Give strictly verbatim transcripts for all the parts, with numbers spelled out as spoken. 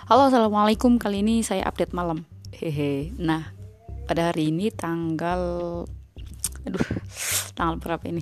Halo, assalamualaikum. Kali ini saya update malam. Hehe. Nah, pada hari ini tanggal, aduh, tanggal berapa ini?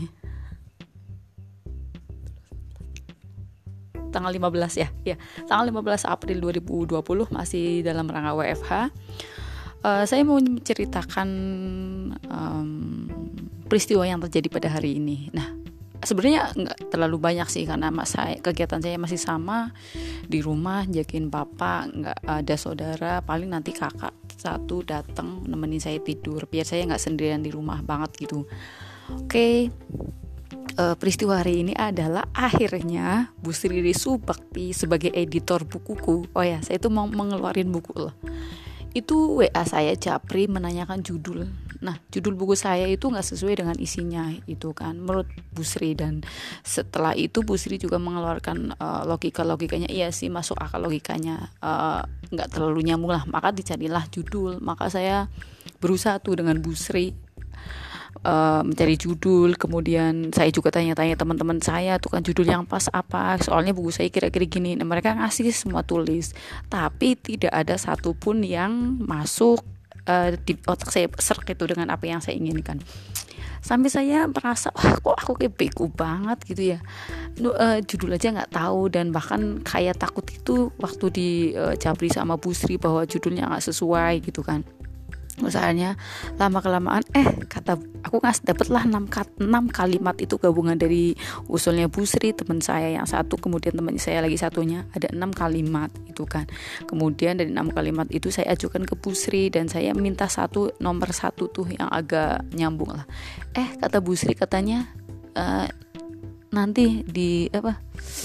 Tanggal lima belas ya, ya. Tanggal lima belas April dua ribu dua puluh, masih dalam rangka W F H. Uh, saya mau menceritakan um, peristiwa yang terjadi pada hari ini. Nah, sebenarnya nggak terlalu banyak sih, karena saya kegiatan saya masih sama di rumah, jagain papa, nggak ada saudara, paling nanti kakak satu datang nemenin saya tidur biar saya nggak sendirian di rumah banget gitu. Oke, uh, peristiwa hari ini adalah akhirnya Bu Sri Subakti sebagai editor bukuku. Oh ya, saya itu mau mengeluarin buku loh. Itu W A saya Japri menanyakan judul. Nah, judul buku saya itu nggak sesuai dengan isinya itu kan, menurut Bu Sri. Dan setelah itu Bu Sri juga mengeluarkan uh, logika-logikanya, iya sih masuk akal logikanya, uh, nggak terlalu nyambung lah, maka dicarilah judul. Maka saya berusaha tuh dengan Bu Sri uh, mencari judul. Kemudian saya juga tanya-tanya teman-teman saya tuh kan judul yang pas apa, soalnya buku saya kira-kira gini. Nah, mereka ngasih semua tulis, tapi tidak ada satupun yang masuk Uh, di otak saya serk itu dengan apa yang saya inginkan. Sampai saya merasa, wah kok aku kayak bego banget gitu ya, Nuh, uh, judul aja nggak tahu. Dan bahkan kayak takut itu waktu di uh, Japri sama Bu Sri bahwa judulnya nggak sesuai gitu kan. Misalnya lama kelamaan eh kata aku nggak dapet lah enam kalimat itu gabungan dari usulnya Bu Sri, teman saya yang satu, kemudian teman saya lagi satunya, ada enam kalimat itu kan. Kemudian dari enam kalimat itu saya ajukan ke Bu Sri dan saya minta satu, nomor satu tuh yang agak nyambung lah. Eh kata Bu Sri katanya uh, nanti di apa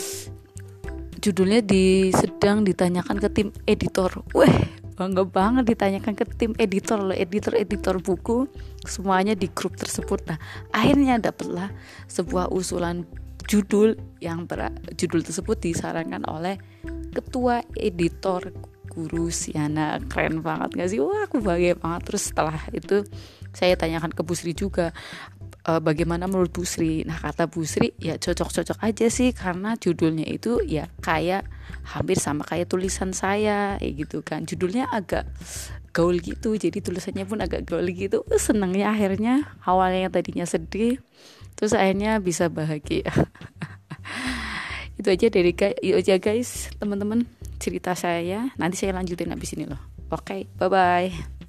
judulnya di sedang ditanyakan ke tim editor. Weh, bangga banget ditanyakan ke tim editor loh, editor-editor buku semuanya di grup tersebut. Nah, akhirnya dapatlah sebuah usulan judul yang ber- judul tersebut disarankan oleh ketua editor Guru Siana. Keren banget gak sih? Wah, aku bahagia banget. Terus setelah itu saya tanyakan ke Bu Sri juga, e, bagaimana menurut Bu Sri. Nah, kata Bu Sri, ya cocok-cocok aja sih, karena judulnya itu ya kayak hampir sama kayak tulisan saya kayak gitu kan. Judulnya agak gaul gitu, jadi tulisannya pun agak gaul gitu. uh, Senangnya akhirnya, awalnya yang tadinya sedih, terus akhirnya bisa bahagia. Itu aja dari itu aja guys, teman-teman, cerita saya. Nanti saya lanjutin habis ini loh. Oke, okay, bye bye.